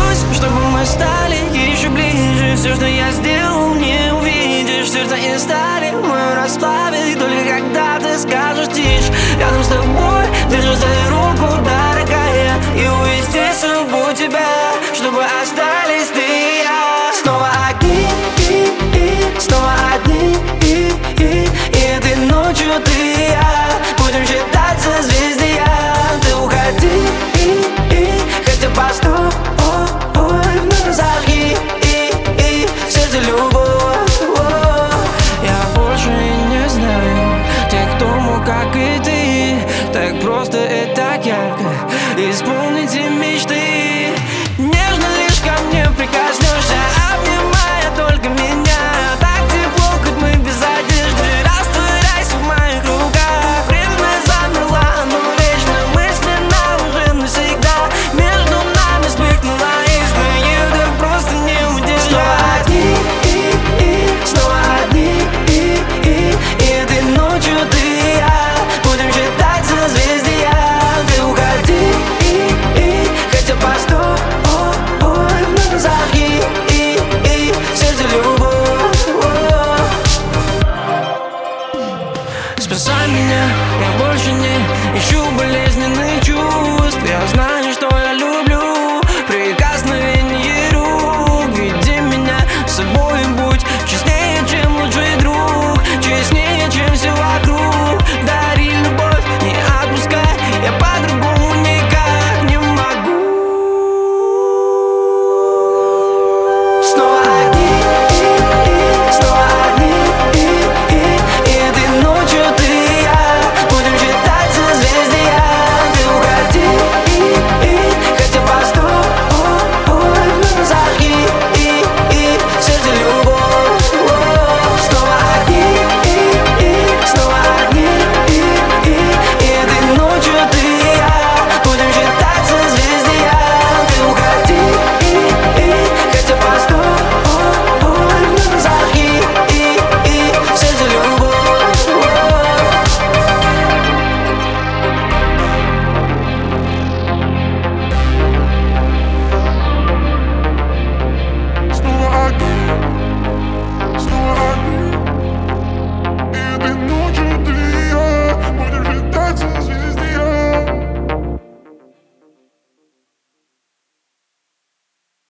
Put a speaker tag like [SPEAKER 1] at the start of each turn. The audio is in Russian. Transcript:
[SPEAKER 1] молюсь, чтобы мы стали еще ближе. Все, что я сделал, не увидишь. Сердце и стали мы расплавить. Только когда ты скажешь тише. Рядом с тобой держу за руку, дорогая, и увести с собой тебя, чтобы остались ты и я. Снова одни, снова одни, и этой ночью ты и я будем считать созвездия. Ты уходи, хотя постой, вновь зажги сердце любовь. Я больше не знаю тех, кто мог, как и ты, так просто и так ярко исполните мечты.